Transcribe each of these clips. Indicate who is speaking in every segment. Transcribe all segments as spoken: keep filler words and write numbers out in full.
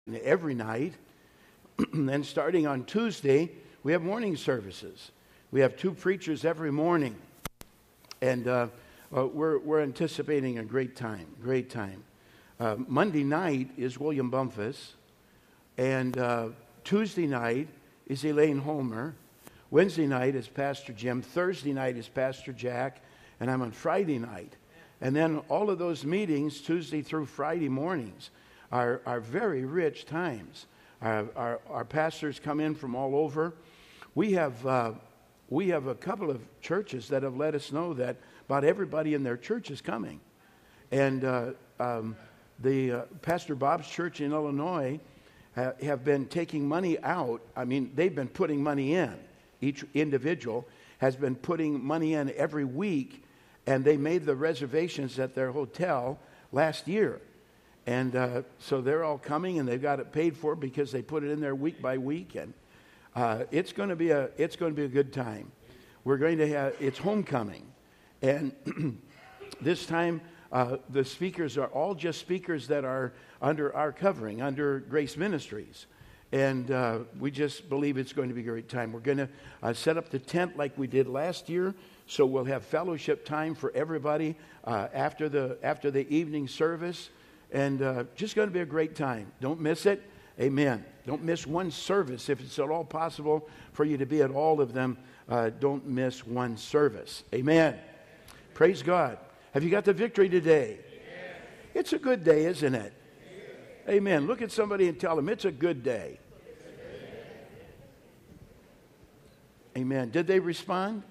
Speaker 1: every night. And starting on Tuesday, we have morning services. We have two preachers every morning. And uh, uh, we're, we're anticipating a great time, great time. Uh, Monday night is William Bumpus. And uh, Tuesday night is Elaine Homer. Wednesday night is Pastor Jim. Thursday night is Pastor Jack. And I'm on Friday night. And then all of those meetings, Tuesday through Friday mornings, are, are very rich times. Our, our, our pastors come in from all over. We have uh, we have a couple of churches that have let us know that about everybody in their church is coming. And uh, um, the uh, Pastor Bob's church in Illinois ha- have been taking money out. I mean, they've been putting money in. Each individual has been putting money in every week, and they made the reservations at their hotel last year. And uh, so they're all coming, and they've got it paid for because they put it in there week by week, and uh, it's going to be a it's going to be a good time. We're going to have it's homecoming, and this time uh, the speakers are all just speakers that are under our covering, under Grace Ministries, and uh, we just believe it's going to be a great time. We're going to uh, set up the tent like we did last year, so we'll have fellowship time for everybody uh, after the after the evening service. And uh, just going to be a great time. Don't miss it. Amen. Don't miss one service. If it's at all possible for you to be at all of them, uh, don't miss one service. Amen. Praise God. Have you got the victory today? Amen. It's a good day, isn't it? Amen. Amen. Look at somebody and tell them it's a good day. Amen. Amen. Did they respond?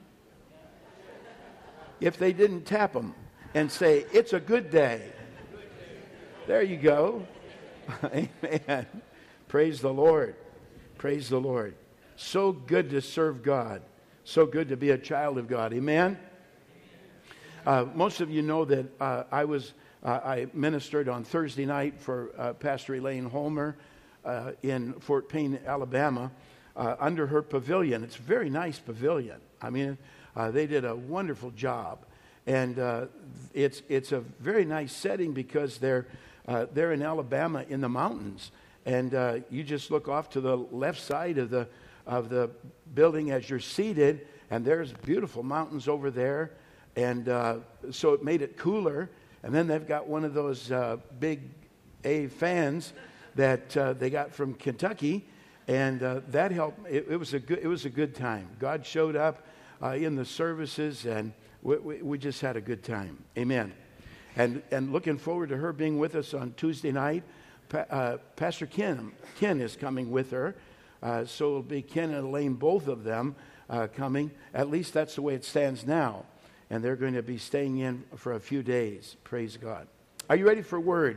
Speaker 1: If they didn't, tap them and say, it's a good day. There you go. Amen. Praise the Lord. Praise the Lord. So good to serve God. So good to be a child of God. Amen. Uh, most of you know that uh, I was uh, I ministered on Thursday night for uh, Pastor Elaine Homer uh, in Fort Payne, Alabama, uh, under her pavilion. It's a very nice pavilion. I mean, uh, they did a wonderful job, and uh, it's it's a very nice setting because they're Uh, they're in Alabama in the mountains, and uh, you just look off to the left side of the of the building as you're seated, and there's beautiful mountains over there, and uh, so it made it cooler. And then they've got one of those uh, big A fans that uh, they got from Kentucky, and uh, that helped. It, it was a good. It was a good time. God showed up uh, in the services, and we, we, we just had a good time. Amen. And and looking forward to her being with us on Tuesday night. Pa- uh, Pastor Ken, Ken is coming with her. Uh, so it'll be Ken and Elaine, both of them, uh, coming. At least that's the way it stands now. And they're going to be staying in for a few days. Praise God. Are you ready for word?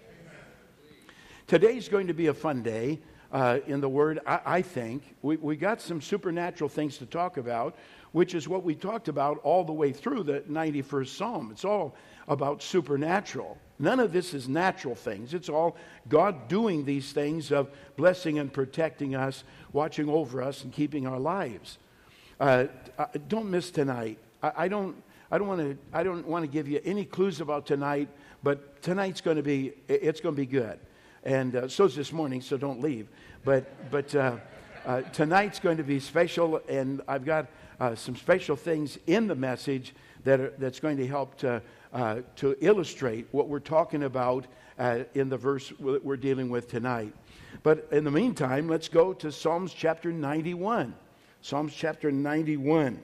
Speaker 1: Today's going to be a fun day uh, in the word, I, I think. We, we got some supernatural things to talk about, which is what we talked about all the way through the ninety-first Psalm. It's all about supernatural. None of this is natural things. It's all God doing these things of blessing and protecting us, watching over us, and keeping our lives. Uh, don't miss tonight. I, I don't. I don't want to. I don't want to give you any clues about tonight. But tonight's going to be. It's going to be good. And uh, so's this morning. So don't leave. But but uh, uh, tonight's going to be special, and I've got uh, some special things in the message that are, that's going to help to. Uh, to illustrate what we're talking about uh, in the verse that we're dealing with tonight. But in the meantime, let's go to Psalms chapter ninety-one. Psalms chapter ninety-one.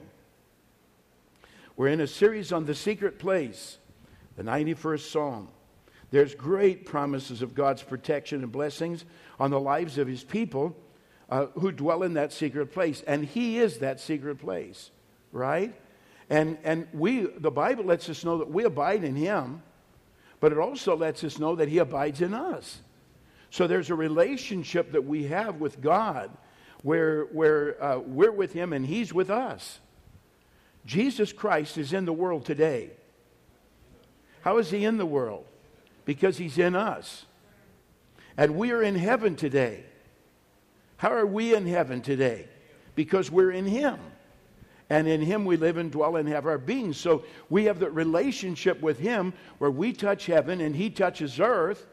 Speaker 1: We're in a series on the secret place, the ninety-first Psalm. There's great promises of God's protection and blessings on the lives of his people uh, who dwell in that secret place. And he is that secret place, right? And and we, the Bible lets us know that we abide in him, but it also lets us know that he abides in us. So there's a relationship that we have with God where, where uh, we're with him and he's with us. Jesus Christ is in the world today. How is he in the world? Because he's in us. And we are in heaven today. How are we in heaven today? Because we're in him. And in him we live and dwell and have our being. So we have the relationship with him where we touch heaven and he touches earth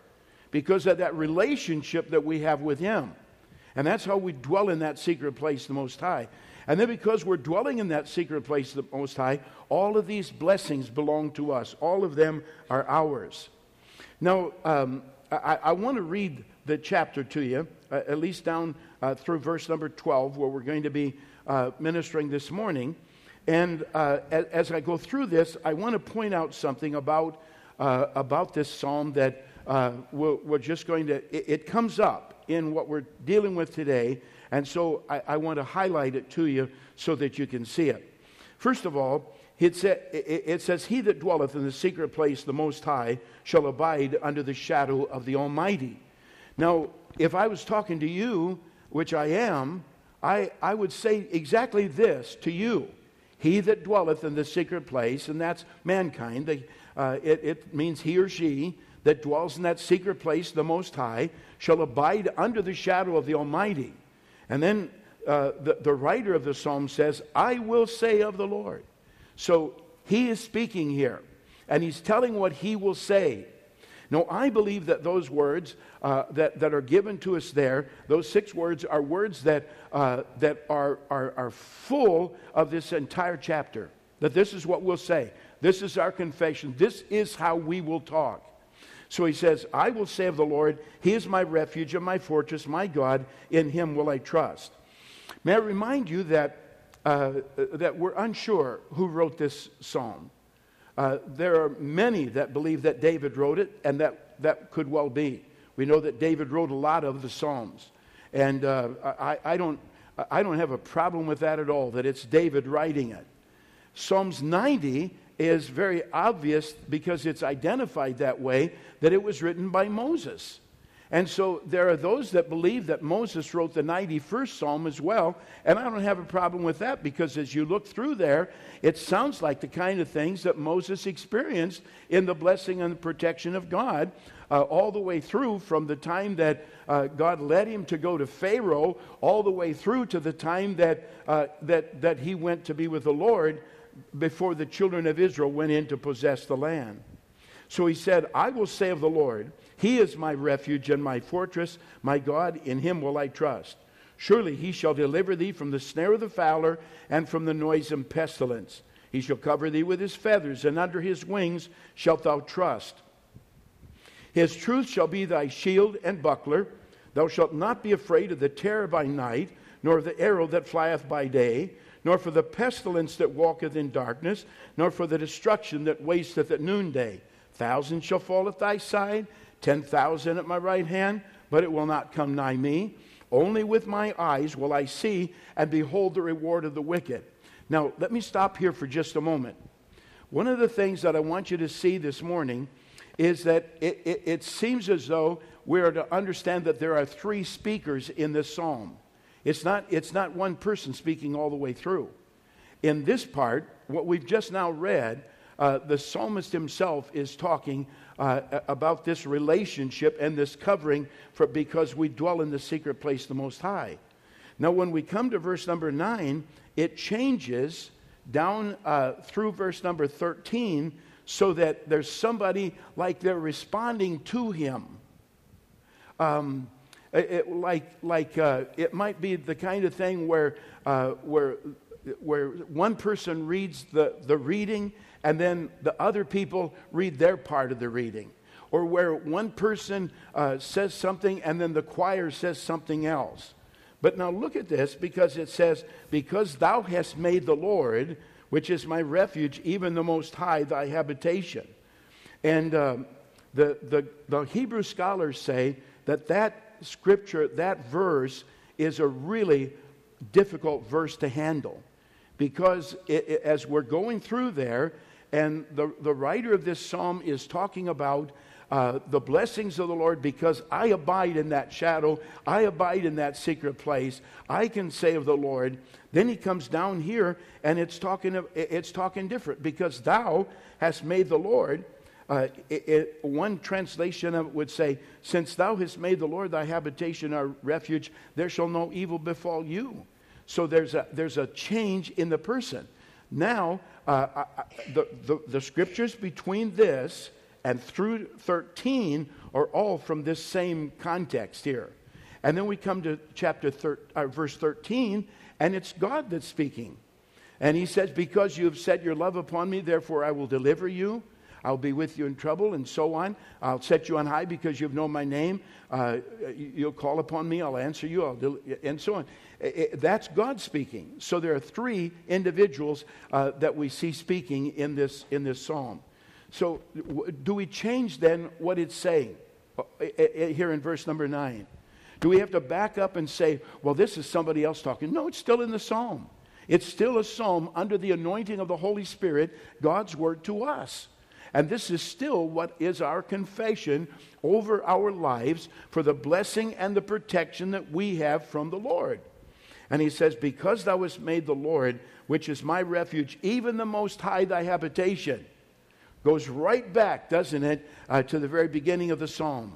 Speaker 1: because of that relationship that we have with Him. And that's how we dwell in that secret place, the Most High. And then because we're dwelling in that secret place, the Most High, all of these blessings belong to us. All of them are ours. Now, um, I, I want to read the chapter to you, uh, at least down uh, through verse number twelve, where we're going to be uh, ministering this morning. And uh, as, as I go through this, I want to point out something about uh, about this psalm that uh, we're, we're just going to, it, it comes up in what we're dealing with today, and so I, I want to highlight it to you so that you can see it. First of all, it, sa- it, it says, "He that dwelleth in the secret place, the Most High, shall abide under the shadow of the Almighty." Now, if I was talking to you, which I am, I, I would say exactly this to you. He that dwelleth in the secret place, and that's mankind. The, uh, it, it means he or she that dwells in that secret place, the Most High, shall abide under the shadow of the Almighty. And then uh, the, the writer of the psalm says, "I will say of the Lord." So he is speaking here, and he's telling what he will say. Now, I believe that those words uh, that, that are given to us there, those six words, are words that, uh, that are, are, are full of this entire chapter. That this is what we'll say. This is our confession. This is how we will talk. So he says, "I will say of the Lord, He is my refuge and my fortress, my God, in Him will I trust." May I remind you that, uh, that we're unsure who wrote this psalm. Uh, there are many that believe that David wrote it, and that, that could well be. We know that David wrote a lot of the Psalms. And uh, I, I, don't, I don't have a problem with that at all, that it's David writing it. Psalms ninety is very obvious because it's identified that way, that it was written by Moses. And so there are those that believe that Moses wrote the ninety-first Psalm as well, and I don't have a problem with that, because as you look through there, it sounds like the kind of things that Moses experienced in the blessing and the protection of God, uh, all the way through from the time that uh, God led him to go to Pharaoh, all the way through to the time that, uh, that, that he went to be with the Lord before the children of Israel went in to possess the land. So he said, "I will say of the Lord, He is my refuge and my fortress, my God, in Him will I trust. Surely He shall deliver thee from the snare of the fowler and from the noisome pestilence. He shall cover thee with His feathers, and under His wings shalt thou trust. His truth shall be thy shield and buckler. Thou shalt not be afraid of the terror by night, nor of the arrow that flieth by day, nor for the pestilence that walketh in darkness, nor for the destruction that wasteth at noonday. Thousand shall fall at thy side, ten thousand at my right hand, but it will not come nigh me. Only with my eyes will I see and behold the reward of the wicked." Now, let me stop here for just a moment. One of the things that I want you to see this morning is that it, it, it seems as though we are to understand that there are three speakers in this psalm. It's not, it's not one person speaking all the way through. In this part, what we've just now read, Uh, the psalmist himself is talking uh, about this relationship and this covering for, because we dwell in the secret place, the Most High. Now, when we come to verse number nine, it changes down uh, through verse number thirteen, so that there's somebody like they're responding to him. Um, it, like like uh, it might be the kind of thing where uh, where where one person reads the, the reading, and then the other people read their part of the reading. Or where one person uh, says something and then the choir says something else. But now look at this, because it says, "Because thou hast made the Lord, which is my refuge, even the Most High, thy habitation." And um, the, the, the Hebrew scholars say that that scripture, that verse, is a really difficult verse to handle. Because it, it, as we're going through there, and the, the writer of this psalm is talking about uh, the blessings of the Lord, because I abide in that shadow, I abide in that secret place, I can say of the Lord. Then he comes down here, and it's talking, of, it's talking different, because thou hast made the Lord. Uh, it, it, one translation of it would say, "Since thou hast made the Lord thy habitation, our refuge, there shall no evil befall you." So there's a, there's a change in the person. Now, uh, I, the, the, the scriptures between this and through thirteen are all from this same context here. And then we come to chapter thir- uh, verse thirteen, and it's God that's speaking. And he says, because you have set your love upon me, therefore I will deliver you. I'll be with you in trouble, and so on. I'll set you on high because you've known my name. Uh, you'll call upon me, I'll answer you, I'll del- and so on. It, that's God speaking. So there are three individuals uh, that we see speaking in this in this psalm. So w- do we change then what it's saying uh, here in verse number nine? Do we have to back up and say, well, this is somebody else talking? No, it's still in the psalm. It's still a psalm under the anointing of the Holy Spirit, God's word to us. And this is still what is our confession over our lives for the blessing and the protection that we have from the Lord. And he says, because thou hast made the Lord, which is my refuge, even the Most High thy habitation. Goes right back, doesn't it, uh, to the very beginning of the psalm.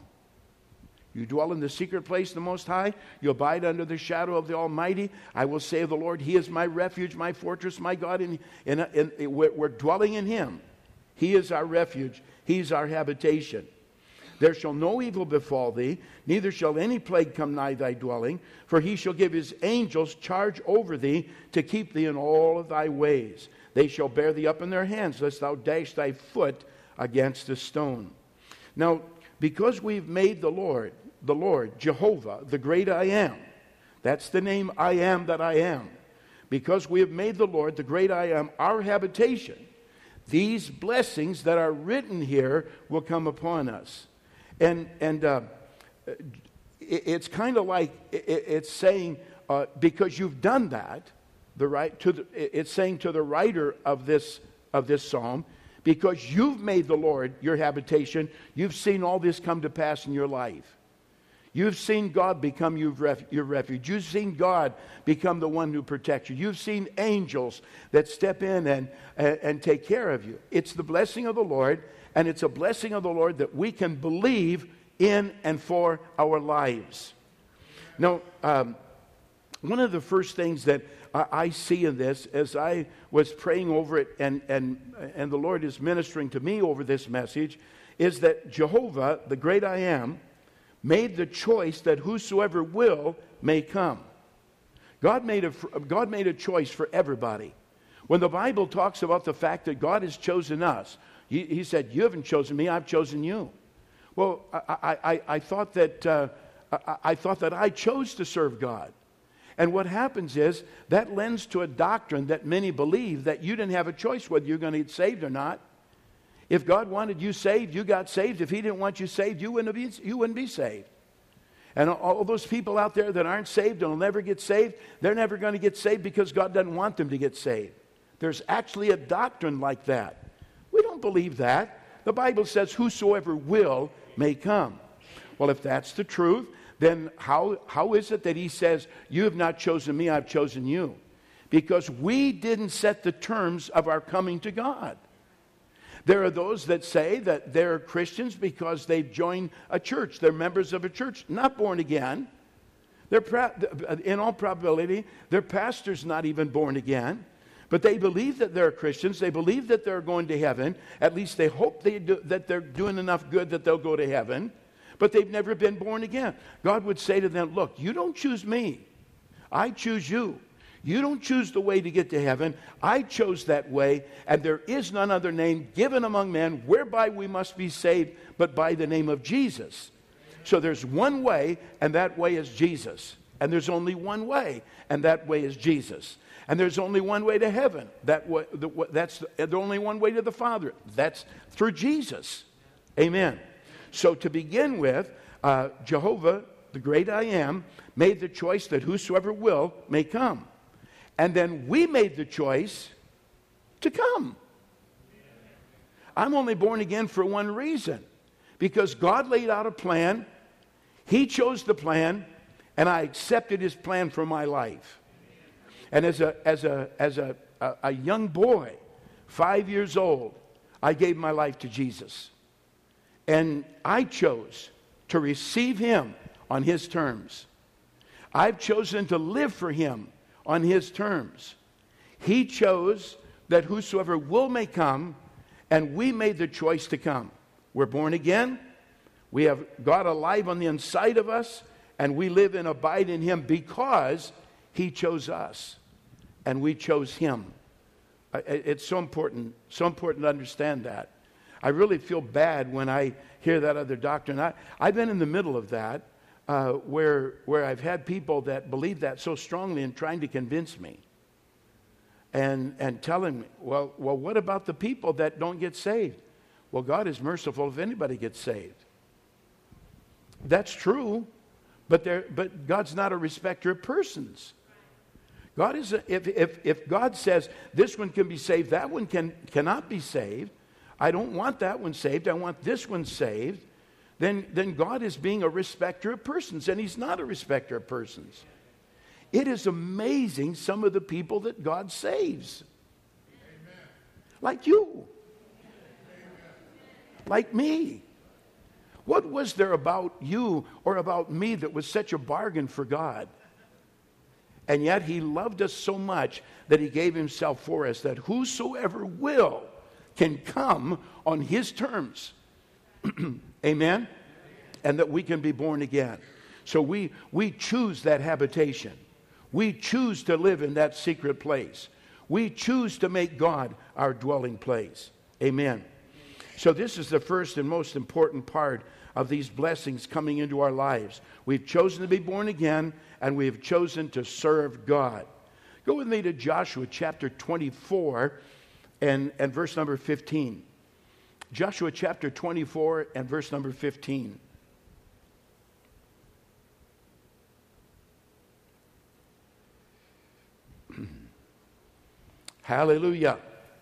Speaker 1: You dwell in the secret place of the Most High. You abide under the shadow of the Almighty. I will say of the Lord, He is my refuge, my fortress, my God. And, and, and, and we're, we're dwelling in Him. He is our refuge. He's our habitation. There shall no evil befall thee, neither shall any plague come nigh thy dwelling. For He shall give His angels charge over thee to keep thee in all of thy ways. They shall bear thee up in their hands, lest thou dash thy foot against a stone. Now, because we've made the Lord, the Lord, Jehovah, the great I am. That's the name I am that I am. Because we have made the Lord, the great I am, our habitation, these blessings that are written here will come upon us. And and uh, it, it's kind of like it, it's saying, uh, because you've done that, the right to the, it's saying to the writer of this of this psalm, because you've made the Lord your habitation, you've seen all this come to pass in your life. You've seen God become your refuge. You've seen God become the one who protects you. You've seen angels that step in and, and, and take care of you. It's the blessing of the Lord, and it's a blessing of the Lord that we can believe in and for our lives. Now, um, one of the first things that I, I see in this, as I was praying over it, and, and, and the Lord is ministering to me over this message, is that Jehovah, the great I am, made the choice that whosoever will may come. God made a, God made a choice for everybody. When the Bible talks about the fact that God has chosen us, He, he said, you haven't chosen me, I've chosen you. Well, I, I, I, thought that, uh, I, I thought that I chose to serve God. And what happens is, that lends to a doctrine that many believe, that you didn't have a choice whether you're going to get saved or not. If God wanted you saved, you got saved. If He didn't want you saved, you wouldn't be, you wouldn't be saved. And all those people out there that aren't saved and will never get saved, they're never going to get saved because God doesn't want them to get saved. There's actually a doctrine like that. We don't believe that. The Bible says, whosoever will may come. Well, if that's the truth, then how, how is it that He says, you have not chosen me, I've chosen you? Because we didn't set the terms of our coming to God. There are those that say that they're Christians because they've joined a church. They're members of a church, not born again. They're in all probability, their pastor's not even born again. But they believe that they're Christians. They believe that they're going to heaven. At least they hope they do, that they're doing enough good that they'll go to heaven. But they've never been born again. God would say to them, look, you don't choose me. I choose you. You don't choose the way to get to heaven. I chose that way, and there is none other name given among men whereby we must be saved but by the name of Jesus. So there's one way, and that way is Jesus. And there's only one way, and that way is Jesus. And there's only one way to heaven. That way, the, that's the, the only one way to the Father. That's through Jesus. Amen. So to begin with, uh, Jehovah, the great I am, made the choice that whosoever will may come. And then we made the choice to come. I'm only born again for one reason. Because God laid out a plan. He chose the plan. And I accepted His plan for my life. And as a, as a, as a, a, a young boy, five years old, I gave my life to Jesus. And I chose to receive Him on His terms. I've chosen to live for Him on His terms. He chose that whosoever will may come, and we made the choice to come. We're born again. We have God alive on the inside of us, and we live and abide in him because he chose us, and we chose him. It's so important, so important to understand that. I really feel bad when I hear that other doctrine. I, I've been in the middle of that, uh, where, where I've had people that believe that so strongly and trying to convince me. And, and telling me, well, well, what about the people that don't get saved? Well, God is merciful if anybody gets saved. That's true, but, there, but God's not a respecter of persons. God is a, if, if, if God says this one can be saved, that one can, cannot be saved, I don't want that one saved, I want this one saved, then, then God is being a respecter of persons, and he's not a respecter of persons. It is amazing some of the people that God saves. Amen. Like you. Amen. Like me. What was there about you or about me that was such a bargain for God? And yet he loved us so much that he gave himself for us, that whosoever will can come on his terms. Amen? And that we can be born again. So we, we choose that habitation. We choose to live in that secret place. We choose to make God our dwelling place. Amen. So this is the first and most important part of these blessings coming into our lives. We've chosen to be born again, and we've chosen to serve God. Go with me to Joshua chapter twenty-four and, and verse number fifteen. Joshua chapter twenty-four and verse number fifteen. Hallelujah.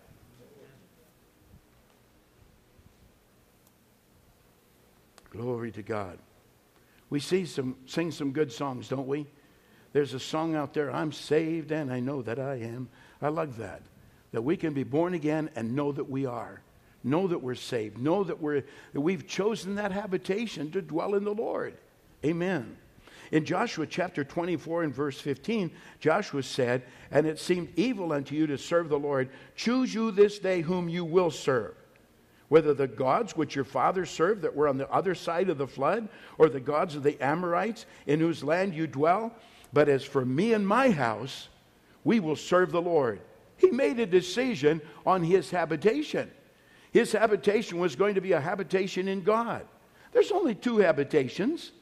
Speaker 1: Glory to God. We see some, sing some good songs, don't we? There's a song out there, I'm saved and I know that I am. I love that. That we can be born again and know that we are. Know that we're saved. Know that, we're, that we've chosen that habitation to dwell in the Lord. Amen. In Joshua chapter twenty-four and verse fifteen, Joshua said, and it seemed evil unto you to serve the Lord. Choose you this day whom you will serve. Whether the gods which your fathers served that were on the other side of the flood, or the gods of the Amorites in whose land you dwell. But as for me and my house, we will serve the Lord. He made a decision on his habitation. His habitation was going to be a habitation in God. There's only two habitations.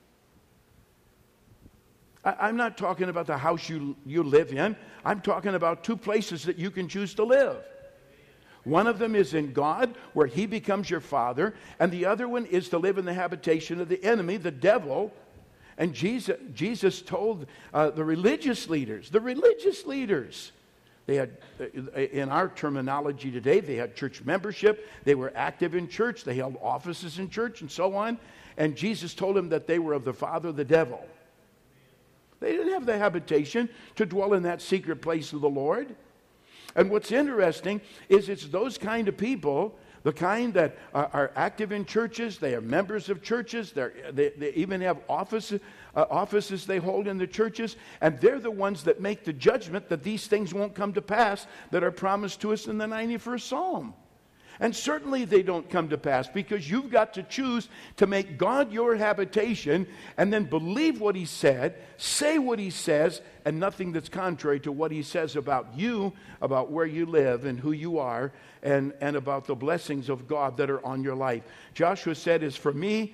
Speaker 1: I'm not talking about the house you, you live in. I'm talking about two places that you can choose to live. One of them is in God, where he becomes your father, and the other one is to live in the habitation of the enemy, the devil. And Jesus, Jesus told uh, the religious leaders, the religious leaders, they had, in our terminology today, they had church membership, they were active in church, they held offices in church, and so on. And Jesus told them that they were of the father, the devil. They didn't have the habitation to dwell in that secret place of the Lord. And what's interesting is it's those kind of people, the kind that are, are active in churches, they are members of churches, they, they even have office, uh, offices they hold in the churches, and they're the ones that make the judgment that these things won't come to pass that are promised to us in the ninety-first Psalm. And certainly they don't come to pass, because you've got to choose to make God your habitation and then believe what he said, say what he says, and nothing that's contrary to what he says about you, about where you live and who you are, and, and about the blessings of God that are on your life. Joshua said, "As for me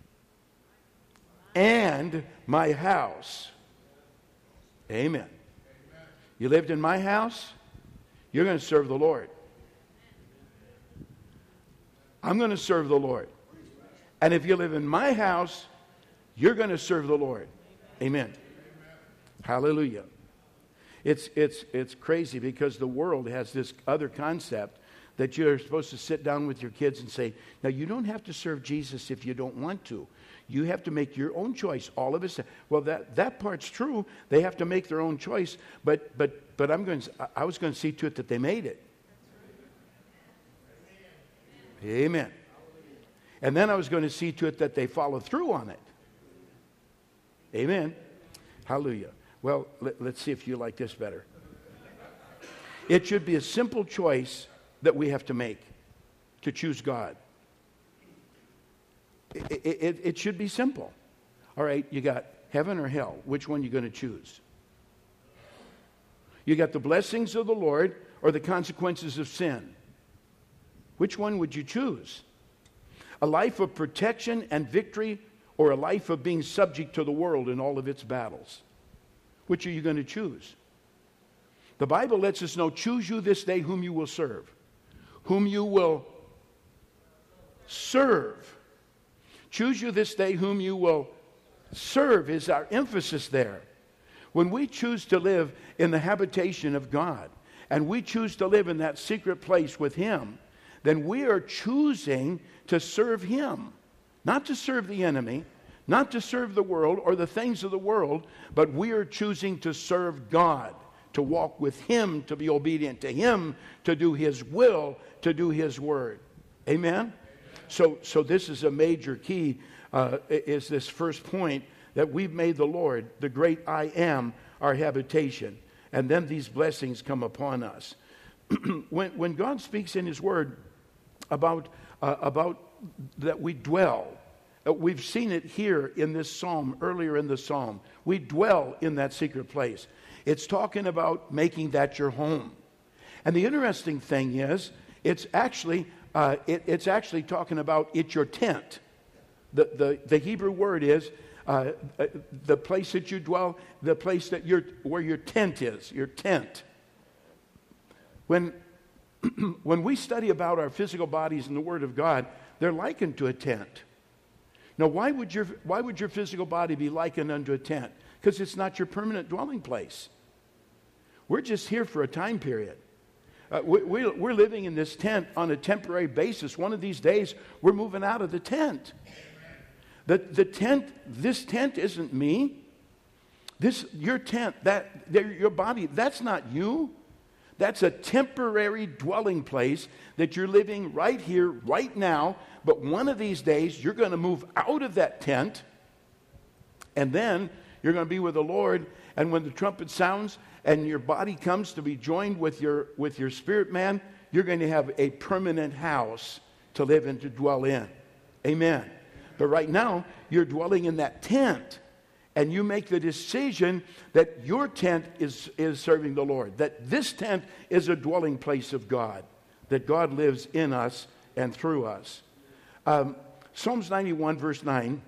Speaker 1: and my house." Amen. You lived in my house, you're going to serve the Lord. I'm going to serve the Lord. And if you live in my house, you're going to serve the Lord. Amen. Amen. Hallelujah. It's, it's, it's crazy, because the world has this other concept that you're supposed to sit down with your kids and say, now, you don't have to serve Jesus if you don't want to. You have to make your own choice. All of us. Well, that, that part's true. They have to make their own choice. But, but, but I'm going to, I was going to see to it that they made it. Amen. And then I was going to see to it that they follow through on it. Amen. Hallelujah. Well, let, let's see if you like this better. It should be a simple choice that we have to make to choose God. It, it, it should be simple. All right, you got heaven or hell. Which one are you going to choose? You got the blessings of the Lord or the consequences of sin. Which one would you choose? A life of protection and victory, or a life of being subject to the world and all of its battles? Which are you going to choose? The Bible lets us know, choose you this day whom you will serve. Whom you will serve. Choose you this day whom you will serve is our emphasis there. When we choose to live in the habitation of God, and we choose to live in that secret place with Him, then we are choosing to serve Him. Not to serve the enemy, not to serve the world or the things of the world, but we are choosing to serve God, to walk with Him, to be obedient to Him, to do His will, to do His word. Amen? So, so this is a major key, uh, is this first point, that we've made the Lord, the great I Am, our habitation. And then these blessings come upon us. when, when God speaks in His word about, uh, about that we dwell, uh, we've seen it here in this psalm, earlier in the psalm. We dwell in that secret place. It's talking about making that your home. And the interesting thing is, it's actually, uh, it, it's actually talking about it's your tent. The, the, the Hebrew word is, Uh, uh, the place that you dwell, the place that you're, where your tent is, your tent. When, when we study about our physical bodies in the Word of God, they're likened to a tent. Now, why would your, why would your physical body be likened unto a tent? Because it's not your permanent dwelling place. We're just here for a time period. Uh, we, we, we're living in this tent on a temporary basis. One of these days, we're moving out of the tent. The, the tent, this tent isn't me. This, your tent, that, your body, that's not you. That's a temporary dwelling place that you're living right here, right now. But one of these days, you're going to move out of that tent. And then you're going to be with the Lord. And when the trumpet sounds and your body comes to be joined with your, with your spirit man, you're going to have a permanent house to live and to dwell in. Amen. But right now, you're dwelling in that tent, and you make the decision that your tent is, is serving the Lord, that this tent is a dwelling place of God, that God lives in us and through us. Um, Psalms ninety-one, verse nine.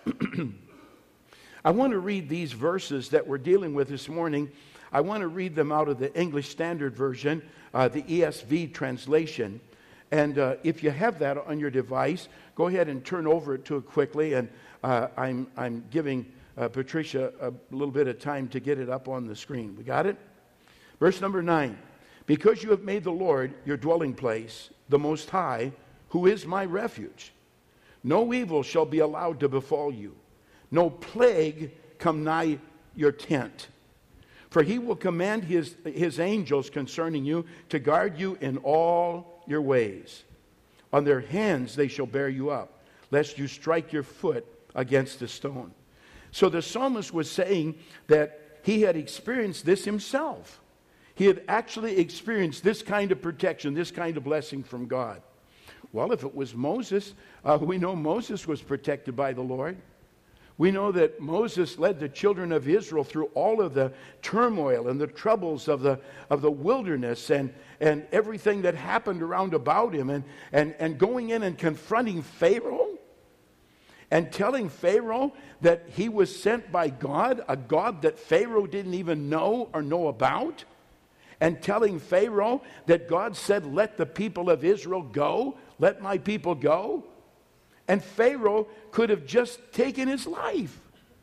Speaker 1: I want to read these verses that we're dealing with this morning. I want to read them out of the English Standard Version, uh, the E S V translation. And uh, if you have that on your device, go ahead and turn over to it quickly. And uh, I'm, I'm giving uh, Patricia a little bit of time to get it up on the screen. We got it? Verse number nine. Because you have made the Lord your dwelling place, the Most High, who is my refuge, no evil shall be allowed to befall you, no plague come nigh your tent. For he will command his, his angels concerning you to guard you in all your ways. On their hands they shall bear you up, lest you strike your foot against a stone. So the psalmist was saying that he had experienced this himself. He had actually experienced this kind of protection, this kind of blessing from God. Well, if it was Moses, uh, we know Moses was protected by the Lord. We know that Moses led the children of Israel through all of the turmoil and the troubles of the of the wilderness and, and everything that happened around about him. And, and, and going in and confronting Pharaoh and telling Pharaoh that he was sent by God, a God that Pharaoh didn't even know or know about. And telling Pharaoh that God said, let the people of Israel go, let my people go. And Pharaoh could have just taken his life.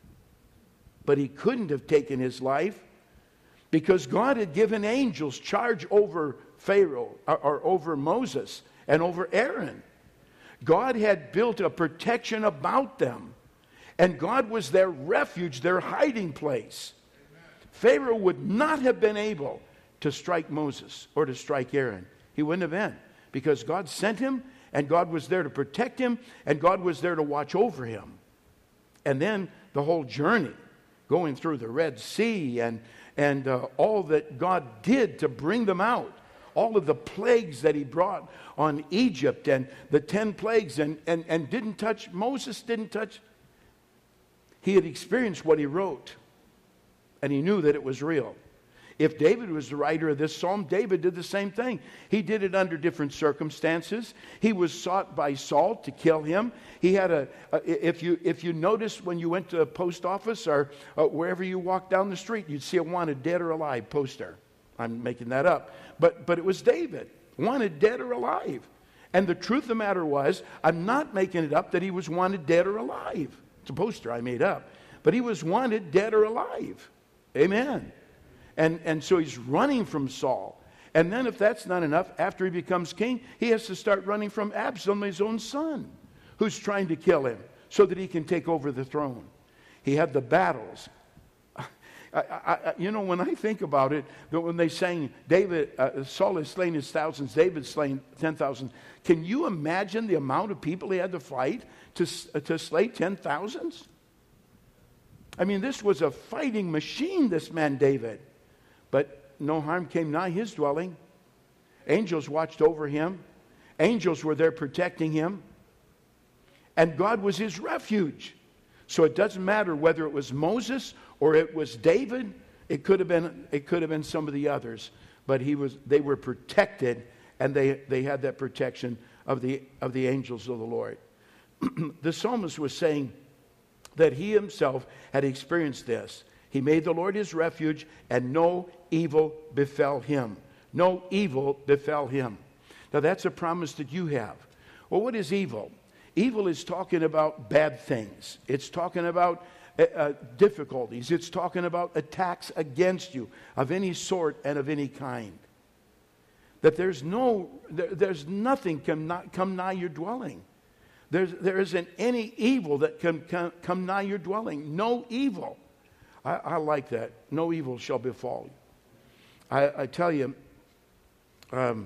Speaker 1: But he couldn't have taken his life because God had given angels charge over Pharaoh, or, or over Moses and over Aaron. God had built a protection about them. And God was their refuge, their hiding place. Amen. Pharaoh would not have been able to strike Moses or to strike Aaron. He wouldn't have been, because God sent him. And God was there to protect him, and God was there to watch over him. And then the whole journey, going through the Red Sea, and, and uh, all that God did to bring them out, all of the plagues that he brought on Egypt and the ten plagues and, and, and didn't touch, Moses didn't touch. He had experienced what he wrote, and he knew that it was real. If David was the writer of this psalm, David did the same thing. He did it under different circumstances. He was sought by Saul to kill him. He had a, a if you if you noticed when you went to a post office or uh, wherever you walked down the street, you'd see a wanted dead or alive poster. I'm making that up. But but it was David, wanted dead or alive. And the truth of the matter was, I'm not making it up that he was wanted dead or alive. It's a poster I made up. But he was wanted dead or alive. Amen. And, and so he's running from Saul. And then if that's not enough, after he becomes king, he has to start running from Absalom, his own son, who's trying to kill him so that he can take over the throne. He had the battles. I, I, I, you know, when I think about it, when they sang, David, uh, Saul has slain his thousands, David slain ten thousand. Can you imagine the amount of people he had to fight to, to slay ten thousands? I mean, this was a fighting machine, this man David. But no harm came nigh his dwelling. Angels watched over him. Angels were there protecting him. And God was his refuge. So it doesn't matter whether it was Moses or it was David. It could have been, it could have been some of the others. But he was, they were protected, and they, they had that protection of the, of the angels of the Lord. The psalmist was saying that he himself had experienced this. He made the Lord his refuge, and no evil befell him. No evil befell him. Now that's a promise that you have. Well, what is evil? Evil is talking about bad things. It's talking about uh, uh, difficulties. It's talking about attacks against you of any sort and of any kind. That there's no, there, there's nothing can not come nigh your dwelling. There's, there isn't any evil that can come, come nigh your dwelling. No evil. I, I like that. No evil shall befall you. I, I tell you, um,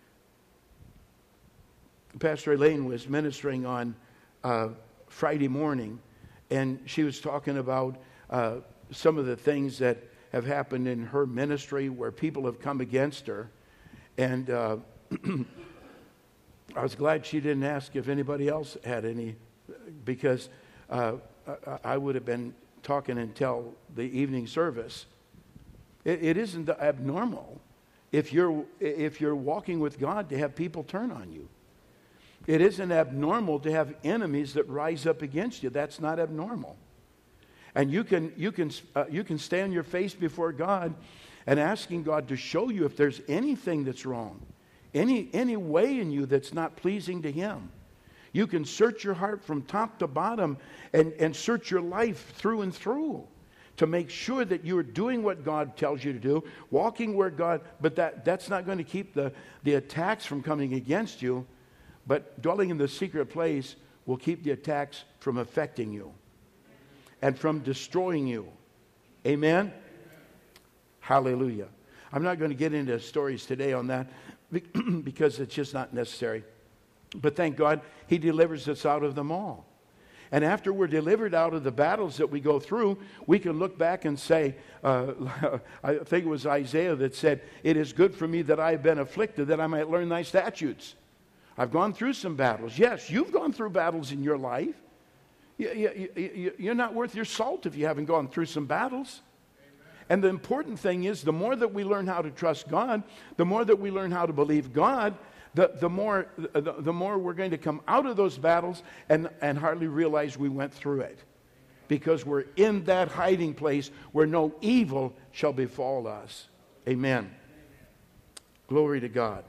Speaker 1: Pastor Elaine was ministering on uh, Friday morning, and she was talking about uh, some of the things that have happened in her ministry where people have come against her. And uh, I was glad she didn't ask if anybody else had any, because uh, I, I would have been talking until the evening service. It, it isn't abnormal if you're if you're walking with God to have people turn on you. It isn't abnormal to have enemies that rise up against you. That's not abnormal. And you can you can uh, you can stay on your face before God and asking God to show you if there's anything that's wrong, any any way in you that's not pleasing to Him. You can search your heart from top to bottom and, and search your life through and through to make sure that you are doing what God tells you to do, walking where God, but that, that's not going to keep the, the attacks from coming against you. But dwelling in the secret place will keep the attacks from affecting you and from destroying you. Amen? Hallelujah. I'm not going to get into stories today on that because it's just not necessary. But thank God, He delivers us out of them all. And after we're delivered out of the battles that we go through, we can look back and say, uh, I think it was Isaiah that said, "It is good for me that I have been afflicted, that I might learn thy statutes." I've gone through some battles. Yes, you've gone through battles in your life. You're not worth your salt if you haven't gone through some battles. And the important thing is, the more that we learn how to trust God, the more that we learn how to believe God, The, the more the, the more we're going to come out of those battles and, and hardly realize we went through it. Because we're in that hiding place where no evil shall befall us. Amen. Glory to God.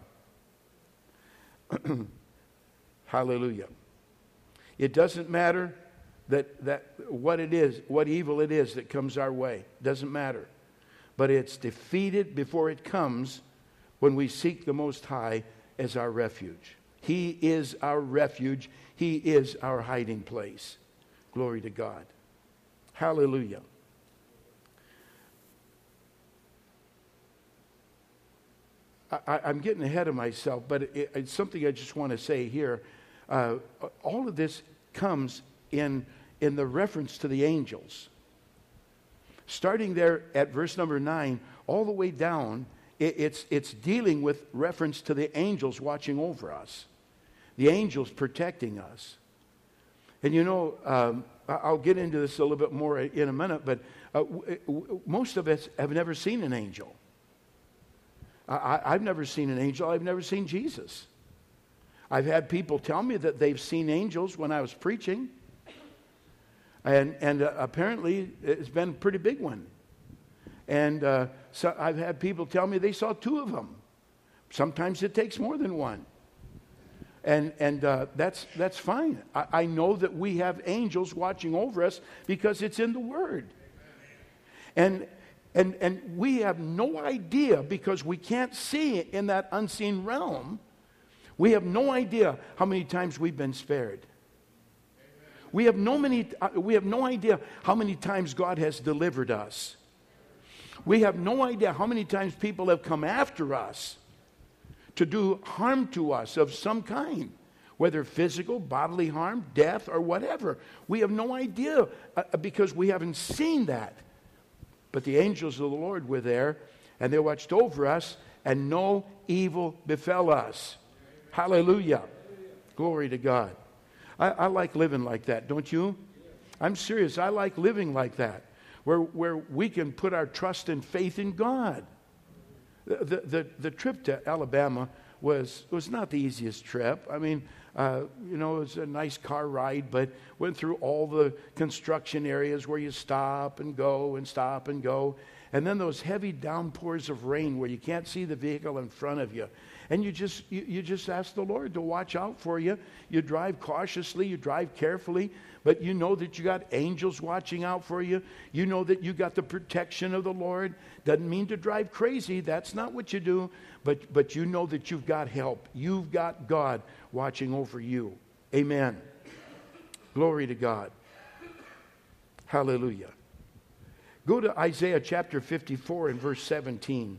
Speaker 1: Hallelujah. It doesn't matter that, that what it is, what evil it is that comes our way. Doesn't matter. But it's defeated before it comes when we seek the Most High as our refuge. He is our refuge. He is our hiding place. Glory to God. Hallelujah. I, I'm getting ahead of myself, but it, it's something I just want to say here. Uh, all of this comes in, in the reference to the angels. Starting there at verse number nine, all the way down it, it's, it's dealing with reference to the angels watching over us, the angels protecting us. And you know, um, I'll get into this a little bit more in a minute, but uh, w- w- most of us have never seen an angel. I, I've never seen an angel. I've never seen Jesus. I've had people tell me that they've seen angels when I was preaching. And, and uh, apparently it's been a pretty big one. And uh, so I've had people tell me they saw two of them. Sometimes it takes more than one. And, and uh, that's, that's fine. I, I know that we have angels watching over us because it's in the Word. And, and, and we have no idea, because we can't see in that unseen realm. We have no idea how many times we've been spared. We have no many. Uh, we have no idea how many times God has delivered us. We have no idea how many times people have come after us to do harm to us of some kind, whether physical, bodily harm, death, or whatever. We have no idea uh, because we haven't seen that. But the angels of the Lord were there, and they watched over us, and no evil befell us. Hallelujah. Glory to God. I, I like living like that, don't you? I'm serious. I like living like that, where, where we can put our trust and faith in God. The, the, the trip to Alabama was, was not the easiest trip. I mean, uh, you know, it was a nice car ride, but went through all the construction areas where you stop and go and stop and go. And then those heavy downpours of rain where you can't see the vehicle in front of you. And you just you, you just ask the Lord to watch out for you. You drive cautiously, you drive carefully, but you know that you got angels watching out for you. You know that you got the protection of the Lord. Doesn't mean to drive crazy. That's not what you do. But but you know that you've got help. You've got God watching over you. Amen. Glory to God. Hallelujah. Go to Isaiah chapter fifty-four and verse seventeen.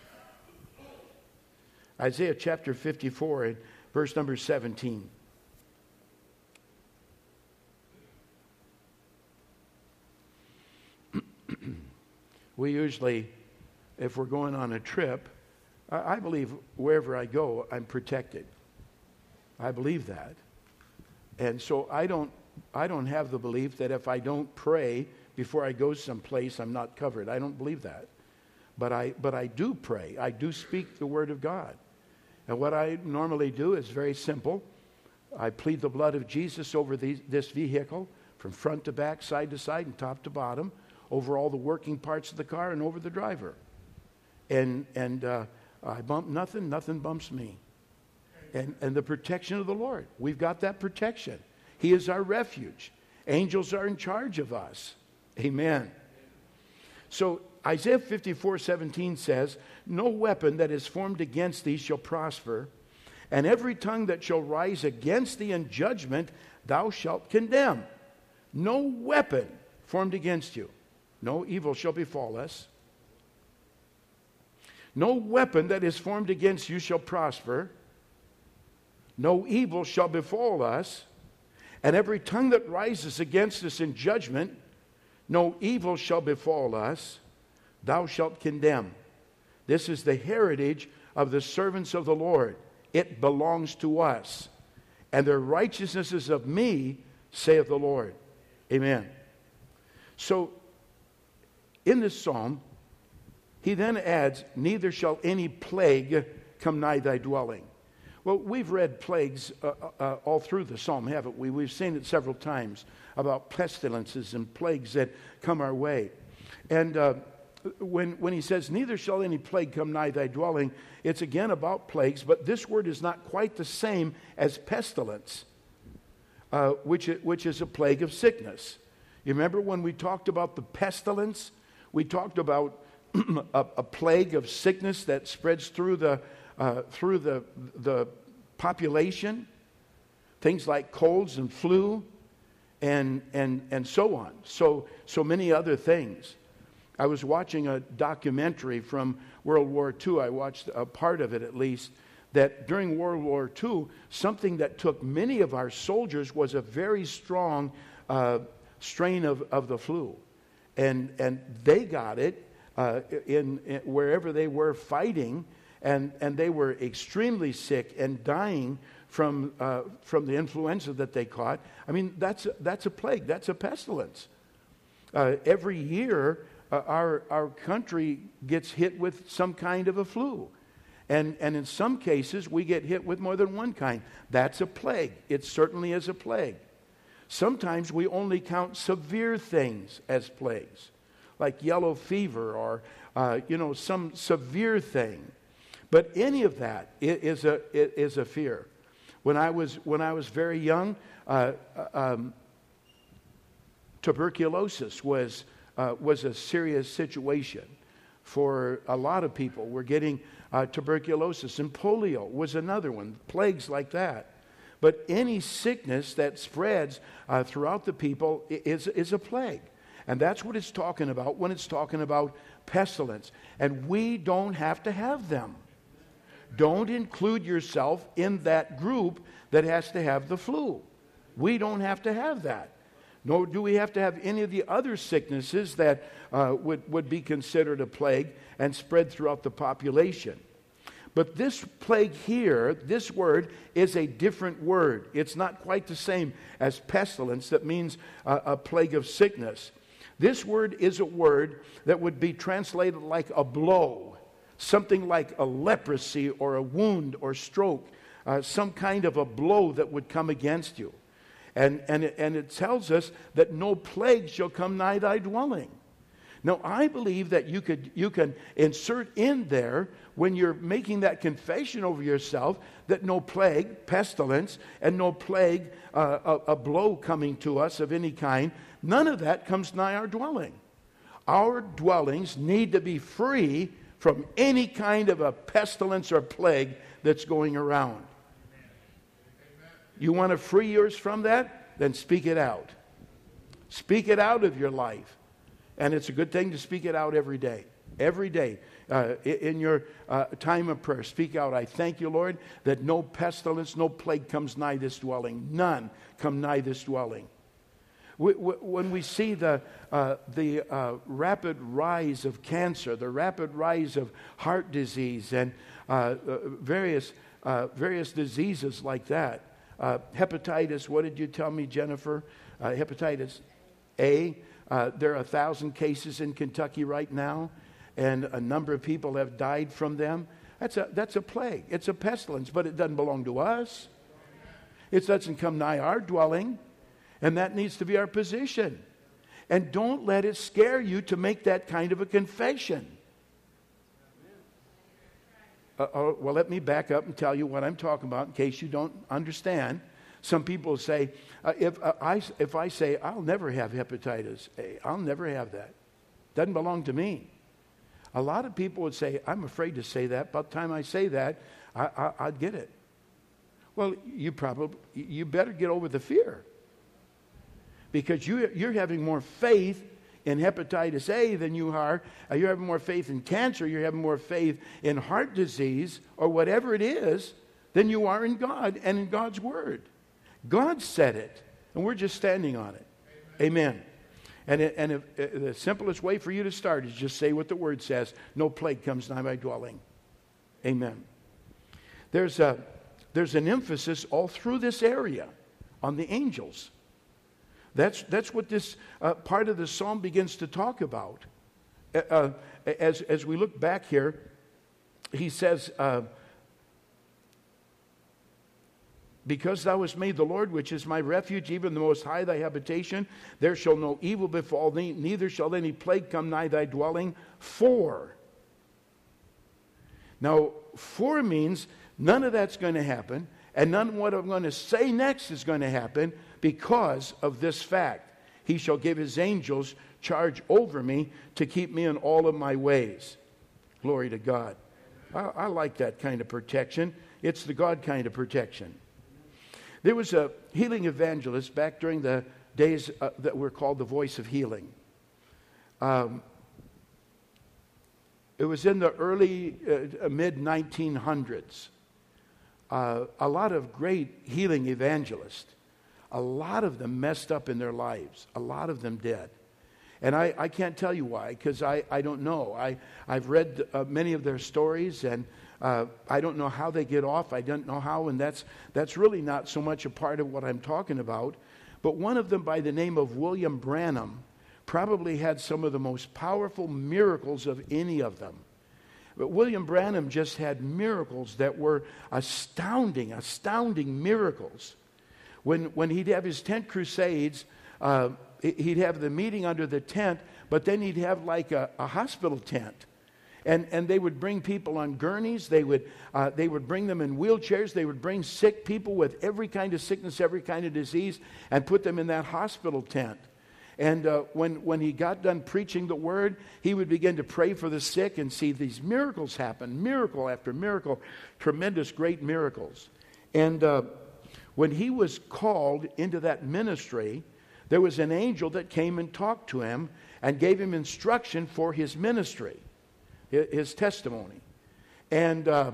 Speaker 1: Isaiah chapter fifty-four and verse number seventeen. We usually, if we're going on a trip, I believe wherever I go, I'm protected. I believe that. And so I don't, I don't have the belief that if I don't pray before I go someplace, I'm not covered. I don't believe that. But I, but I do pray. I do speak the Word of God. And what I normally do is very simple. I plead the blood of Jesus over these, this vehicle from front to back, side to side, and top to bottom, over all the working parts of the car and over the driver. And, and uh, I bump nothing, nothing bumps me. And, and the protection of the Lord. We've got that protection. He is our refuge. Angels are in charge of us. Amen. So Isaiah fifty-four seventeen says, "No weapon that is formed against thee shall prosper, and every tongue that shall rise against thee in judgment thou shalt condemn." No weapon formed against you. No evil shall befall us. No weapon that is formed against you shall prosper. No evil shall befall us. And every tongue that rises against us in judgment, no evil shall befall us. Thou shalt condemn. This is the heritage of the servants of the Lord. It belongs to us. And their righteousness is of me, saith the Lord. Amen. So, in this psalm, he then adds, "Neither shall any plague come nigh thy dwelling." Well, we've read plagues uh, uh, all through the psalm, haven't we? We've seen it several times about pestilences and plagues that come our way. And uh, when, when he says, "Neither shall any plague come nigh thy dwelling," it's again about plagues, but this word is not quite the same as pestilence, uh, which, which is a plague of sickness. You remember when we talked about the pestilence? We talked about a, a plague of sickness that spreads through the uh, through the the population, things like colds and flu, and and and so on. So so many other things. I was watching a documentary from World War Two. I watched a part of it at least. That during World War Two, something that took many of our soldiers was a very strong uh, strain of, of the flu. And and they got it uh, in, in wherever they were fighting, and, and they were extremely sick and dying from uh, from the influenza that they caught. I mean, that's a, that's a plague. That's a pestilence. Uh, every year, uh, our our country gets hit with some kind of a flu, and and in some cases, we get hit with more than one kind. That's a plague. It certainly is a plague. Sometimes we only count severe things as plagues, like yellow fever or uh, you know some severe thing. But any of that is a is a fear. When I was when I was very young, uh, um, tuberculosis was uh, was a serious situation for a lot of people. We're getting uh, tuberculosis, and polio was another one. Plagues like that. But any sickness that spreads uh, throughout the people is is a plague, and that's what it's talking about when it's talking about pestilence. And we don't have to have them. Don't include yourself in that group that has to have the flu. We don't have to have that. Nor do we have to have any of the other sicknesses that uh, would, would be considered a plague and spread throughout the population. But this plague here, this word, is a different word. It's not quite the same as pestilence, that means uh, a plague of sickness. This word is a word that would be translated like a blow. Something like a leprosy or a wound or stroke, uh, some kind of a blow that would come against you. And, and, it, and it tells us that no plague shall come nigh thy dwelling. Now, I believe that you could you can insert in there, when you're making that confession over yourself, that no plague, pestilence, and no plague, uh, a, a blow coming to us of any kind, none of that comes nigh our dwelling. Our dwellings need to be free from any kind of a pestilence or plague that's going around. You want to free yours from that? Then speak it out. Speak it out of your life. And it's a good thing to speak it out every day. Every day. Uh, in your uh, time of prayer, speak out, I thank you, Lord, that no pestilence, no plague comes nigh this dwelling. None come nigh this dwelling. When we see the uh, the uh, rapid rise of cancer, the rapid rise of heart disease, and uh, various uh, various diseases like that, uh, hepatitis. What did you tell me, Jennifer? Uh, hepatitis A. Uh, there are a thousand cases in Kentucky right now, and a number of people have died from them. That's a that's a plague. It's a pestilence, but it doesn't belong to us. It doesn't come nigh our dwelling. And that needs to be our position. And don't let it scare you to make that kind of a confession. Uh, oh, well, let me back up and tell you what I'm talking about in case you don't understand. Some people say, uh, if, uh, I, if I say, I'll never have hepatitis A, I'll never have that. Doesn't belong to me. A lot of people would say, I'm afraid to say that. By the time I say that, I, I, I'd get it. Well, you probably, you better get over the fear. Because you, you're having more faith in hepatitis A than you are. Uh, you're having more faith in cancer. You're having more faith in heart disease or whatever it is than you are in God and in God's Word. God said it, and we're just standing on it. Amen. Amen. And, it, and if, uh, the simplest way for you to start is just say what the Word says. No plague comes nigh my dwelling. Amen. There's, a, there's an emphasis all through this area on the angels. That's, that's what this uh, part of the psalm begins to talk about. Uh, uh, as, as we look back here, he says, uh, because thou hast made the Lord, which is my refuge, even the Most High thy habitation, there shall no evil befall thee, neither shall any plague come nigh thy dwelling. For. Now, for means none of that's going to happen, and none of what I'm going to say next is going to happen, because of this fact. He shall give his angels charge over me to keep me in all of my ways. Glory to God. I, I like that kind of protection. It's the God kind of protection. There was a healing evangelist back during the days uh, that were called the Voice of Healing. Um, it was in the early, uh, mid nineteen hundreds. Uh, a lot of great healing evangelists. A lot of them messed up in their lives. A lot of them did. And I, I can't tell you why, because I, I don't know. I, I've read uh, many of their stories, and uh, I don't know how they get off. I don't know how, and that's, that's really not so much a part of what I'm talking about. But one of them, by the name of William Branham, probably had some of the most powerful miracles of any of them. But William Branham just had miracles that were astounding, astounding miracles. When, when he'd have his tent crusades, uh, he'd have the meeting under the tent, but then he'd have like a, a hospital tent. And, and they would bring people on gurneys. They would, uh, they would bring them in wheelchairs. They would bring sick people with every kind of sickness, every kind of disease, and put them in that hospital tent. And uh, when, when he got done preaching the word, he would begin to pray for the sick and see these miracles happen, miracle after miracle, tremendous, great miracles. And uh, when he was called into that ministry, there was an angel that came and talked to him and gave him instruction for his ministry, his testimony. And uh,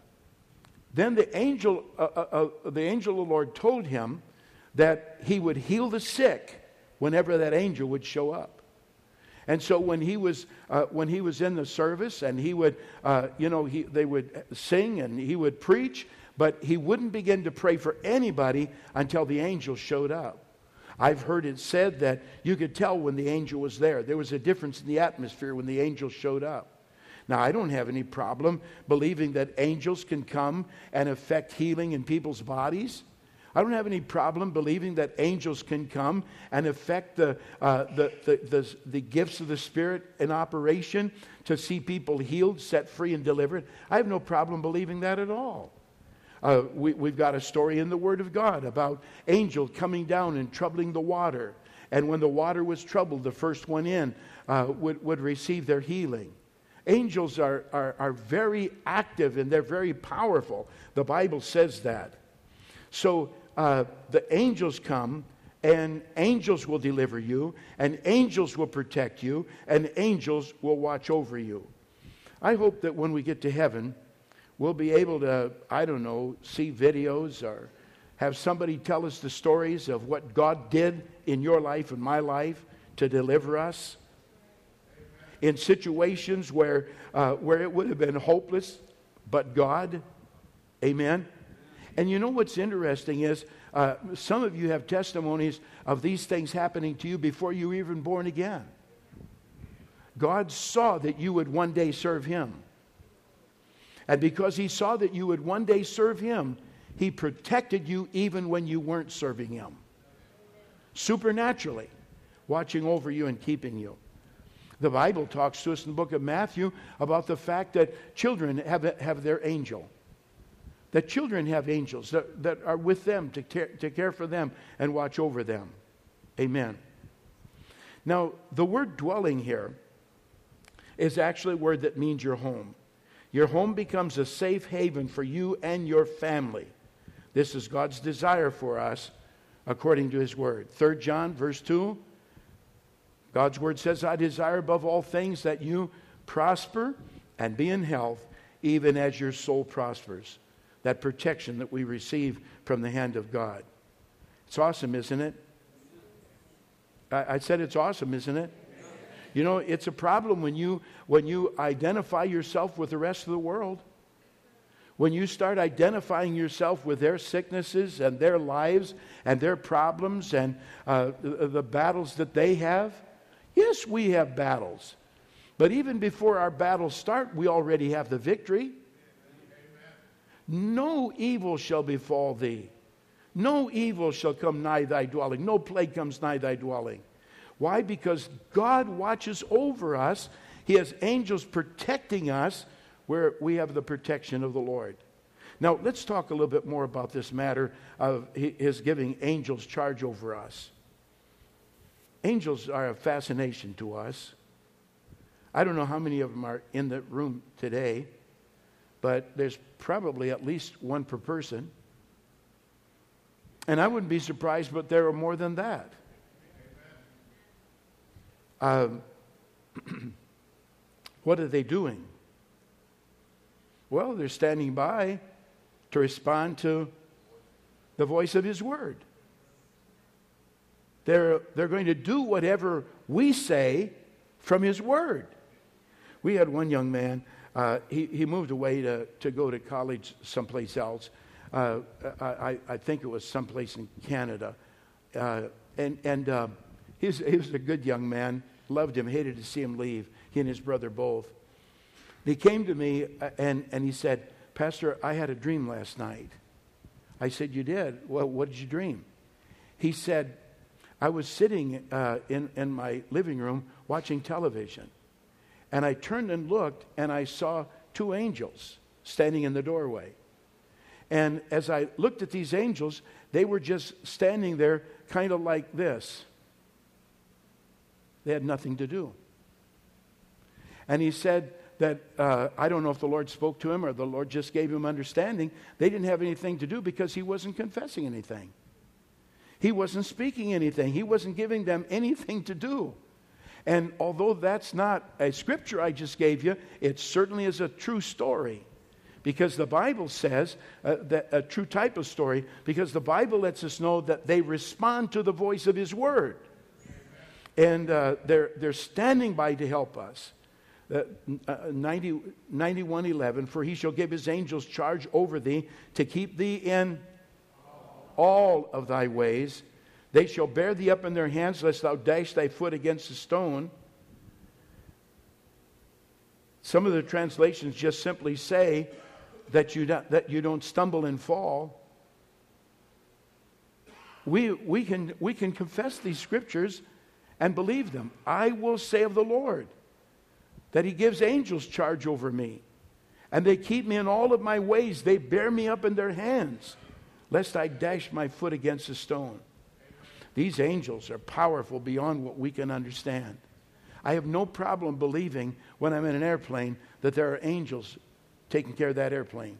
Speaker 1: then the angel, uh, uh, uh, the angel of the Lord told him that he would heal the sick whenever that angel would show up. And so when he was uh, when he was in the service, and he would, uh, you know, he, they would sing and he would preach, but he wouldn't begin to pray for anybody until the angel showed up. I've heard it said that you could tell when the angel was there. There was a difference in the atmosphere when the angel showed up. Now, I don't have any problem believing that angels can come and affect healing in people's bodies. I don't have any problem believing that angels can come and affect the, uh, the, the, the, the gifts of the Spirit in operation to see people healed, set free, and delivered. I have no problem believing that at all. Uh, we, we've got a story in the Word of God about angels coming down and troubling the water. And when the water was troubled, the first one in uh, would, would receive their healing. Angels are, are, are very active and they're very powerful. The Bible says that. So uh, the angels come, and angels will deliver you, and angels will protect you, and angels will watch over you. I hope that when we get to heaven, we'll be able to, I don't know, see videos or have somebody tell us the stories of what God did in your life and my life to deliver us in situations where, uh, where it would have been hopeless, but God. Amen. And you know what's interesting is uh, some of you have testimonies of these things happening to you before you were even born again. God saw that you would one day serve Him. And because He saw that you would one day serve Him, He protected you even when you weren't serving Him. Supernaturally, watching over you and keeping you. The Bible talks to us in the book of Matthew about the fact that children have, have their angel. That children have angels that, that are with them to care, to care for them and watch over them. Amen. Now, the word dwelling here is actually a word that means your home. Your home becomes a safe haven for you and your family. This is God's desire for us according to His word. Third John verse two, God's word says, I desire above all things that you prosper and be in health, even as your soul prospers. That protection that we receive from the hand of God. It's awesome, isn't it? I, I said it's awesome, isn't it? You know, it's a problem when you when you identify yourself with the rest of the world. When you start identifying yourself with their sicknesses and their lives and their problems and uh, the, the battles that they have. Yes, we have battles. But even before our battles start, we already have the victory. No evil shall befall thee. No evil shall come nigh thy dwelling. No plague comes nigh thy dwelling. Why? Because God watches over us. He has angels protecting us where we have the protection of the Lord. Now, let's talk a little bit more about this matter of His giving angels charge over us. Angels are a fascination to us. I don't know how many of them are in the room today, but there's probably at least one per person. And I wouldn't be surprised, but there are more than that. Um, what are they doing? Well, they're standing by to respond to the voice of His word. They're, they're going to do whatever we say from His Word. We had one young man, uh, he, he moved away to, to go to college someplace else. Uh, I, I think it was someplace in Canada. Uh, and and uh, he, was, he was a good young man, loved him, hated to see him leave, he and his brother both. He came to me and, and he said, Pastor, I had a dream last night. I said, you did? Well, what did you dream? He said, I was sitting uh, in, in my living room watching television. And I turned and looked, and I saw two angels standing in the doorway. And as I looked at these angels, they were just standing there kind of like this. They had nothing to do. And he said that, uh, I don't know if the Lord spoke to him or the Lord just gave him understanding. They didn't have anything to do because he wasn't confessing anything. He wasn't speaking anything. He wasn't giving them anything to do. And although that's not a scripture I just gave you, it certainly is a true story. Because the Bible says, uh, that a true type of story, because the Bible lets us know that they respond to the voice of His Word. And uh, they're, they're standing by to help us. Uh, ninety, ninety-one eleven, for He shall give His angels charge over thee to keep thee in all of thy ways. They shall bear thee up in their hands, lest thou dash thy foot against a stone. Some of the translations just simply say that you don't, that you don't stumble and fall. We, we, can, we can confess these scriptures and believe them. I will say of the Lord that He gives angels charge over me, and they keep me in all of my ways. They bear me up in their hands, lest I dash my foot against a stone. These angels are powerful beyond what we can understand. I have no problem believing when I'm in an airplane that there are angels taking care of that airplane.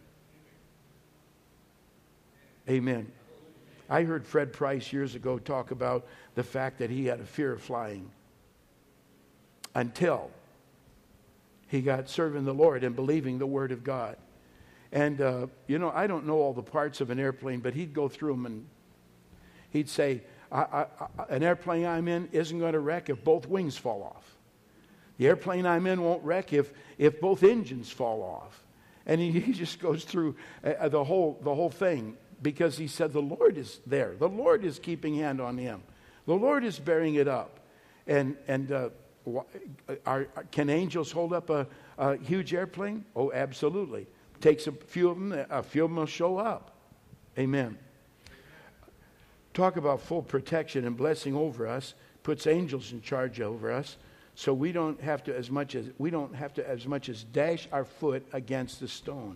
Speaker 1: Amen. I heard Fred Price years ago talk about the fact that he had a fear of flying until he got serving the Lord and believing the Word of God. And, uh, you know, I don't know all the parts of an airplane, but he'd go through them and he'd say, I, I, I, an airplane I'm in isn't going to wreck if both wings fall off. The airplane I'm in won't wreck if, if both engines fall off. And he, he just goes through uh, the whole the whole thing, because he said the Lord is there. The Lord is keeping hand on him. The Lord is bearing it up. And and uh, are, can angels hold up a, a huge airplane? Oh, absolutely. Takes a few of them, a few of them will show up. Amen. Talk about full protection and blessing over us. Puts angels in charge over us, so we don't have to as much as we don't have to as much as dash our foot against the stone.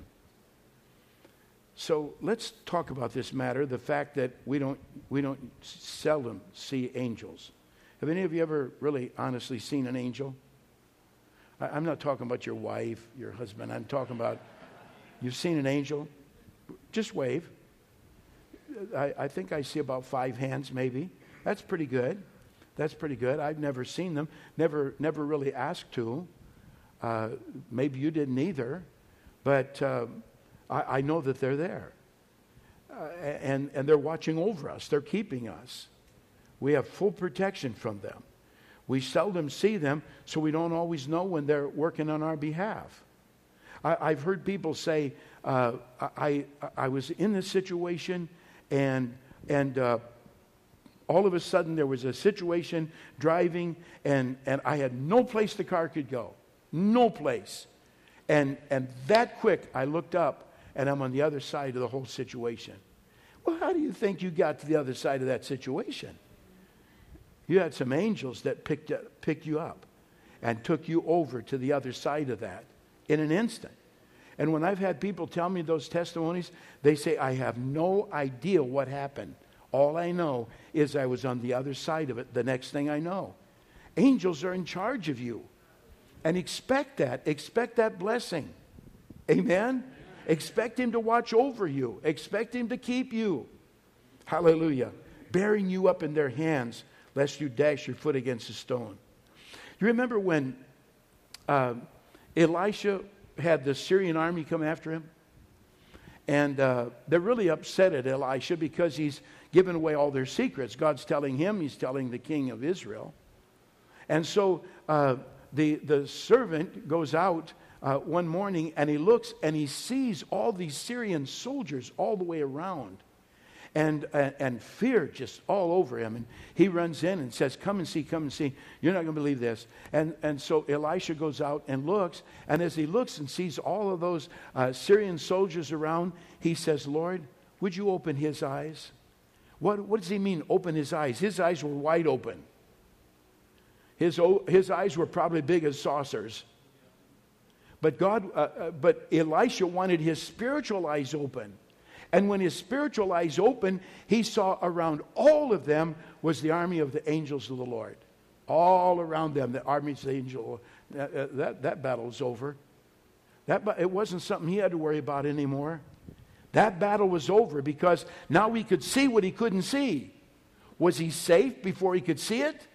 Speaker 1: So let's talk about this matter, the fact that we don't we don't seldom see angels. Have any of you ever really honestly seen an angel? I, I'm not talking about your wife, your husband. I'm talking about, you've seen an angel? Just wave. I, I think I see about five hands maybe. That's pretty good. That's pretty good. I've never seen them. Never never really asked to. Uh, maybe you didn't either. But uh, I, I know that they're there. Uh, and, and they're watching over us. They're keeping us. We have full protection from them. We seldom see them, so we don't always know when they're working on our behalf. I, I've heard people say, uh, I, I was in this situation, and, and uh, all of a sudden there was a situation driving, and, and I had no place the car could go. No place. And, and that quick, I looked up, and I'm on the other side of the whole situation. Well, how do you think you got to the other side of that situation? You had some angels that picked, up, picked you up and took you over to the other side of that in an instant. And when I've had people tell me those testimonies, they say, I have no idea what happened. All I know is I was on the other side of it the next thing I know. Angels are in charge of you. And expect that. Expect that blessing. Amen? Expect Him to watch over you. Expect Him to keep you. Hallelujah. Bearing you up in their hands, lest you dash your foot against a stone. You remember when uh, Elisha had the Syrian army come after him? And uh, they're really upset at Elisha because he's given away all their secrets. God's telling him, he's telling the king of Israel. And so uh, the, the servant goes out uh, one morning and he looks and he sees all these Syrian soldiers all the way around. And, uh, and fear just all over him. And he runs in and says, come and see, come and see. You're not going to believe this. And, and so Elisha goes out and looks. And as he looks and sees all of those uh, Syrian soldiers around, he says, Lord, would you open his eyes? What, what does he mean, open his eyes? His eyes were wide open. His, his eyes were probably big as saucers. But God, uh, uh, but Elisha wanted his spiritual eyes open. And when his spiritual eyes opened, he saw around all of them was the army of the angels of the Lord. All around them, the armies of the angels. That, that, that battle's over. That, it wasn't something he had to worry about anymore. That battle was over because now he could see what he couldn't see. Was he safe before he could see it?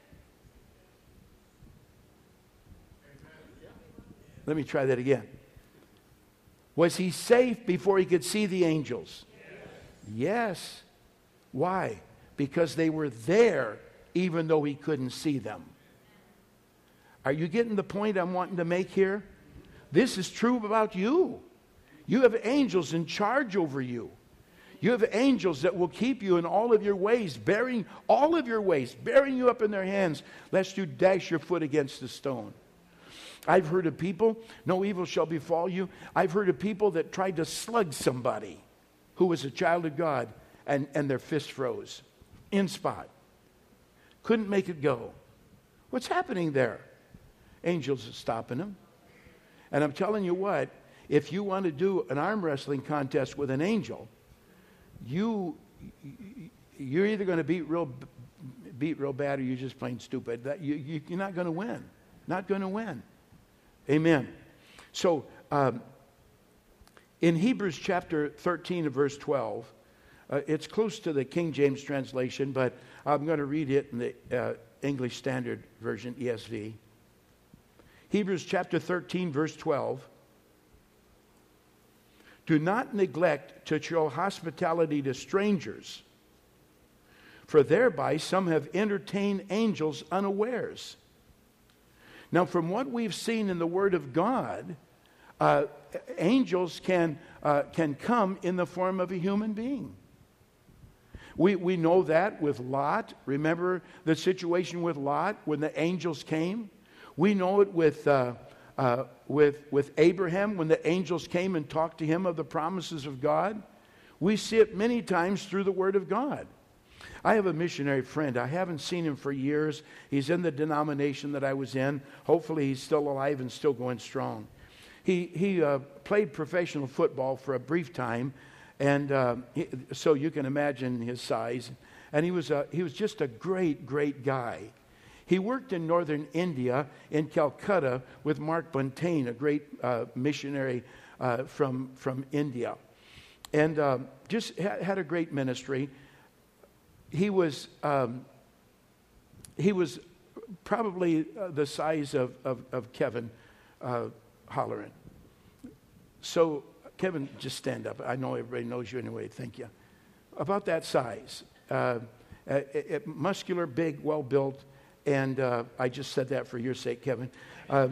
Speaker 1: Let me try that again. Was he safe before he could see the angels? Yes. Yes. Why? Because they were there even though he couldn't see them. Are you getting the point I'm wanting to make here? This is true about you. You have angels in charge over you. You have angels that will keep you in all of your ways, bearing all of your ways, bearing you up in their hands, lest you dash your foot against a stone. I've heard of people, no evil shall befall you. I've heard of people that tried to slug somebody who was a child of God, and, and their fist froze in spot. Couldn't make it go. What's happening there? Angels are stopping them. And I'm telling you what, if you want to do an arm wrestling contest with an angel, you, you're either going to beat real, beat real bad or you're just plain stupid. That, you, you, you're not going to win. Not going to win. Amen. So, um, in Hebrews chapter thirteen and verse twelve, uh, it's close to the King James translation, but I'm going to read it in the uh, English Standard Version, E S V. Hebrews chapter thirteen, verse twelve. Do not neglect to show hospitality to strangers, for thereby some have entertained angels unawares. Now, from what we've seen in the Word of God, uh, angels can, uh, can come in the form of a human being. We, we know that with Lot. Remember the situation with Lot when the angels came? We know it with, uh, uh, with, with Abraham when the angels came and talked to him of the promises of God. We see it many times through the Word of God. I have a missionary friend. I haven't seen him for years. He's in the denomination that I was in. Hopefully he's still alive and still going strong. He, he uh, played professional football for a brief time, and uh, he, so you can imagine his size. And he was, a, he was just a great, great guy. He worked in northern India, in Calcutta, with Mark Buntain, a great uh, missionary uh, from, from India. And uh, just ha- had a great ministry. He was um, he was probably uh, the size of, of, of Kevin uh, Holleran. So, Kevin, just stand up. I know everybody knows you anyway. Thank you. About that size. Uh, uh, uh, muscular, big, well-built. And uh, I just said that for your sake, Kevin. Uh,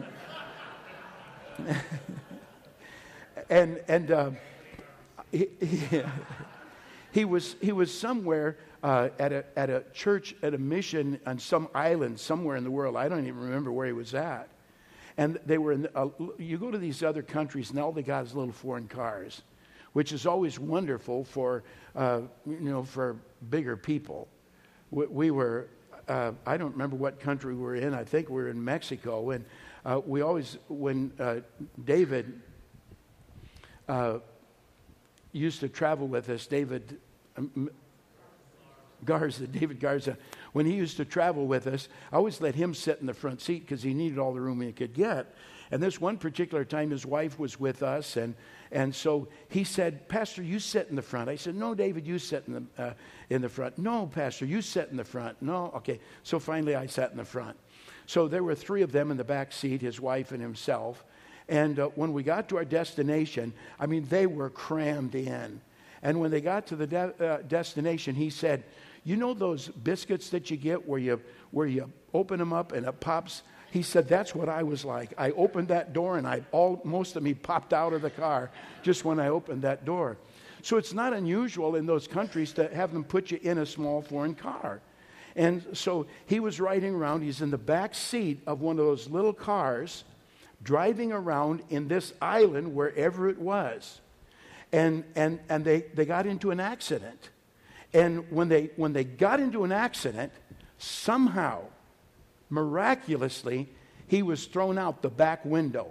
Speaker 1: and and uh, he, he, he was he was somewhere uh, at a at a church at a mission on some island somewhere in the world. I don't even remember where he was at. And they were in. Uh, you go to these other countries, and all they got is little foreign cars, which is always wonderful for uh, you know for bigger people. We, we were. Uh, I don't remember what country we were in. I think we were in Mexico, and uh, we always when uh, David uh, used to travel with us, David um, Garza, David Garza, when he used to travel with us, I always let him sit in the front seat because he needed all the room he could get. And this one particular time, his wife was with us, and and so he said, "Pastor, you sit in the front." I said, "No, David, you sit in the uh, in the front." "No, Pastor, you sit in the front." "No, okay." So finally, I sat in the front. So there were three of them in the back seat, his wife and himself. And uh, when we got to our destination, I mean, they were crammed in. And when they got to the de- uh, destination, he said, you know those biscuits that you get where you where you open them up and it pops? He said, that's what I was like. I opened that door and I all most of me popped out of the car just when I opened that door. So it's not unusual in those countries to have them put you in a small foreign car. And so he was riding around. He's in the back seat of one of those little cars, driving around in this island wherever it was. And and and they, they got into an accident. And when they when they got into an accident, somehow, miraculously, he was thrown out the back window.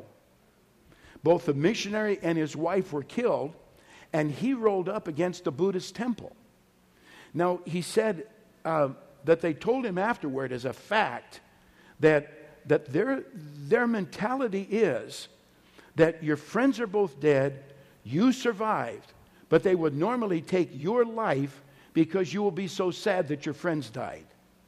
Speaker 1: Both the missionary and his wife were killed, and he rolled up against the Buddhist temple. Now, he said uh, that they told him afterward as a fact that, that their, their mentality is that your friends are both dead, you survived, but they would normally take your life because you will be so sad that your friends died.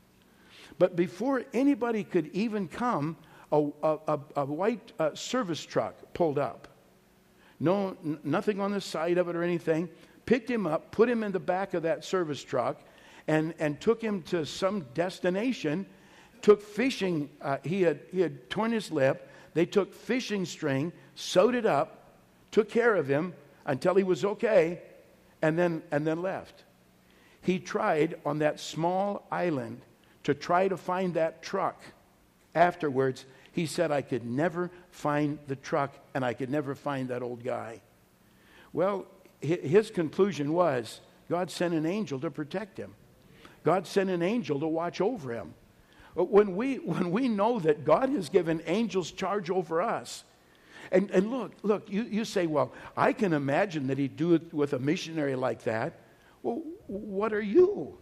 Speaker 1: But before anybody could even come, a, a, a white uh, service truck pulled up. No, n- nothing on the side of it or anything. Picked him up, put him in the back of that service truck, and, and took him to some destination. Took fishing. Uh, he had he had torn his lip. They took fishing string, sewed it up, took care of him until he was okay, and then and then left. He tried on that small island to try to find that truck. Afterwards, he said, I could never find the truck and I could never find that old guy. Well, his conclusion was, God sent an angel to protect him. God sent an angel to watch over him. When we, when we know that God has given angels charge over us, and, and look, look, you, you say, well, I can imagine that he'd do it with a missionary like that. Well, what are you?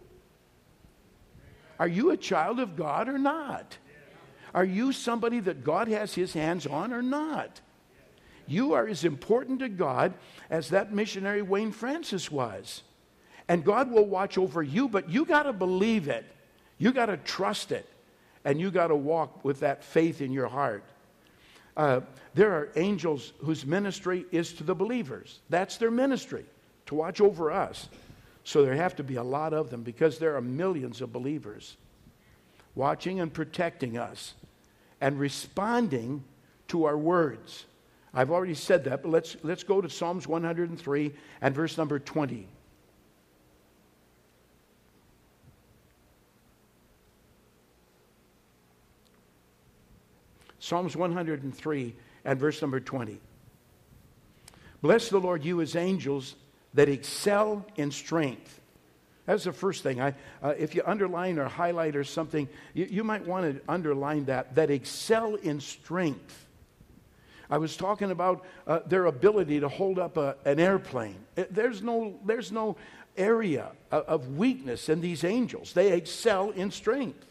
Speaker 1: Are you a child of God or not? Are you somebody that God has his hands on or not? You are as important to God as that missionary Wayne Francis was. And God will watch over you, but you got to believe it. You got to trust it. And you got to walk with that faith in your heart. Uh, there are angels whose ministry is to the believers. That's their ministry, to watch over us. So there have to be a lot of them because there are millions of believers watching and protecting us and responding to our words. I've already said that, but let's, let's go to Psalms one hundred three and verse number twenty. Psalms one hundred three and verse number twenty. Bless the Lord, you his angels that excel in strength. That's the first thing. I, uh, if you underline or highlight or something, you, you might want to underline that, that excel in strength. I was talking about uh, their ability to hold up a, an airplane. There's no, there's no area of, of weakness in these angels. They excel in strength.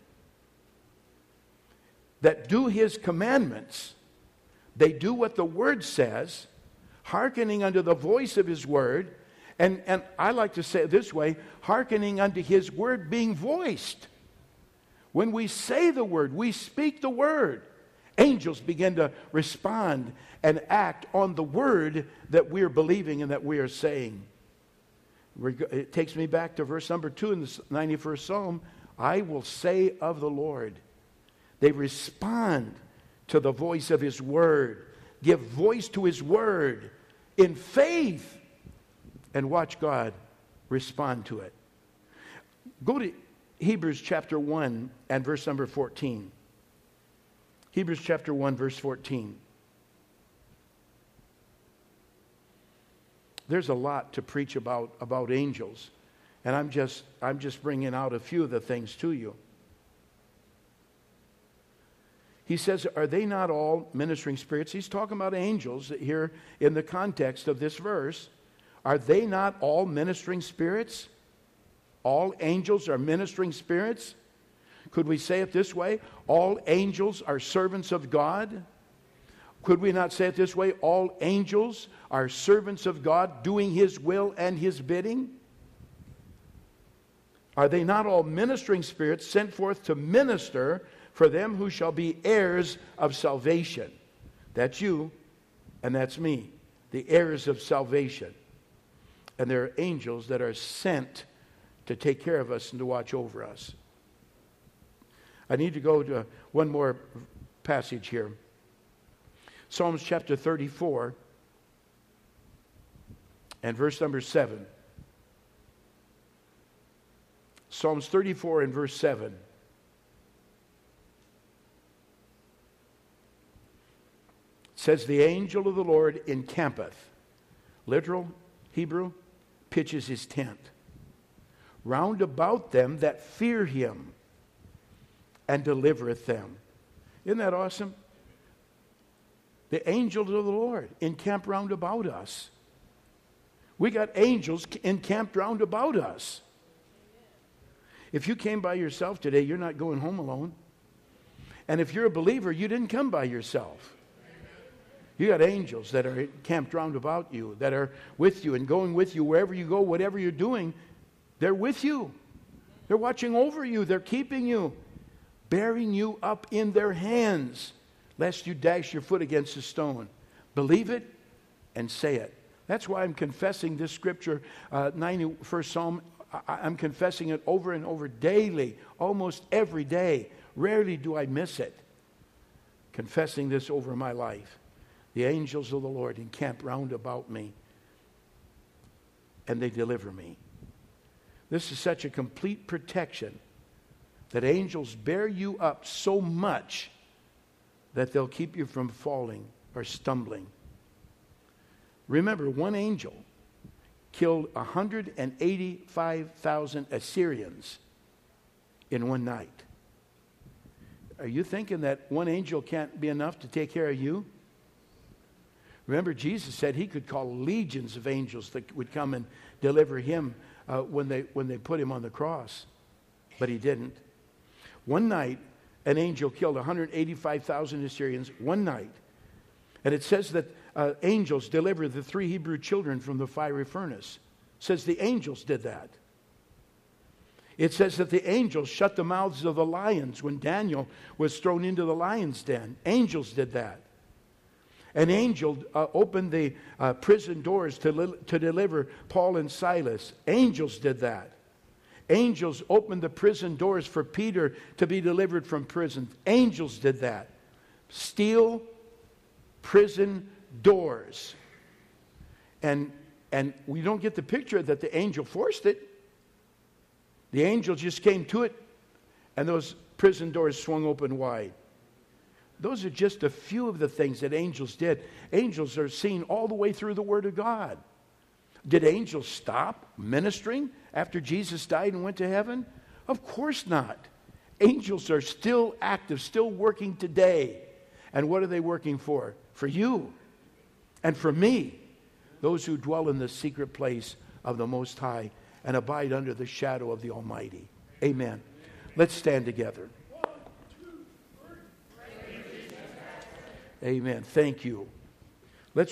Speaker 1: That do his commandments. They do what the word says, hearkening unto the voice of his word. And, and I like to say it this way, hearkening unto his word being voiced. When we say the word, we speak the word, angels begin to respond and act on the word that we are believing and that we are saying. It takes me back to verse number two in the ninety-first Psalm. I will say of the Lord. They respond to the voice of his word, give voice to his word in faith, and watch God respond to it. Go to Hebrews chapter one and verse number fourteen. Hebrews chapter one, verse fourteen. There's a lot to preach about, about angels, and I'm just, I'm just bringing out a few of the things to you. He says, are they not all ministering spirits? He's talking about angels here in the context of this verse. Are they not all ministering spirits? All angels are ministering spirits? Could we say it this way? All angels are servants of God? Could we not say it this way? All angels are servants of God doing his will and his bidding? Are they not all ministering spirits sent forth to minister for them who shall be heirs of salvation? That's you. and that's me, the heirs of salvation. And there are angels that are sent to take care of us and to watch over us. I need to go to one more passage here. Psalms chapter thirty-four and verse number seven. Psalms thirty-four and verse seven. It says, the angel of the Lord encampeth, literal Hebrew, pitches his tent, round about them that fear him, and delivereth them. Isn't that awesome? The angels of the Lord encamp round about us. We got angels encamped round about us. If you came by yourself today, you're not going home alone. And if you're a believer, you didn't come by yourself. You got angels that are camped round about you, that are with you and going with you wherever you go, whatever you're doing. They're with you. They're watching over you. They're keeping you, bearing you up in their hands, lest you dash your foot against a stone. Believe it and say it. That's why I'm confessing this scripture, uh, ninety-first Psalm. I, I'm confessing it over and over daily, almost every day. Rarely do I miss it. Confessing this over my life. The angels of the Lord encamp round about me, and they deliver me. This is such a complete protection that angels bear you up so much that they'll keep you from falling or stumbling. Remember, one angel killed one hundred eighty-five thousand Assyrians in one night. Are you thinking that one angel can't be enough to take care of you? Remember, Jesus said he could call legions of angels that would come and deliver him uh, when they when they put him on the cross. But he didn't. One night, an angel killed one hundred eighty-five thousand Assyrians, one night. And it says that uh, angels delivered the three Hebrew children from the fiery furnace. It says the angels did that. It says that the angels shut the mouths of the lions when Daniel was thrown into the lion's den. Angels did that. An angel uh, opened the uh, prison doors to, li- to deliver Paul and Silas. Angels did that. Angels opened the prison doors for Peter to be delivered from prison. Angels did that. Steel prison doors. And, and we don't get the picture that the angel forced it. The angel just came to it, and those prison doors swung open wide. Those are just a few of the things that angels did. Angels are seen all the way through the Word of God. Did angels stop ministering after Jesus died and went to heaven? Of course not. Angels are still active, still working today. And what are they working for? For you and for me, those who dwell in the secret place of the Most High and abide under the shadow of the Almighty. Amen. Let's stand together. Amen. Thank you.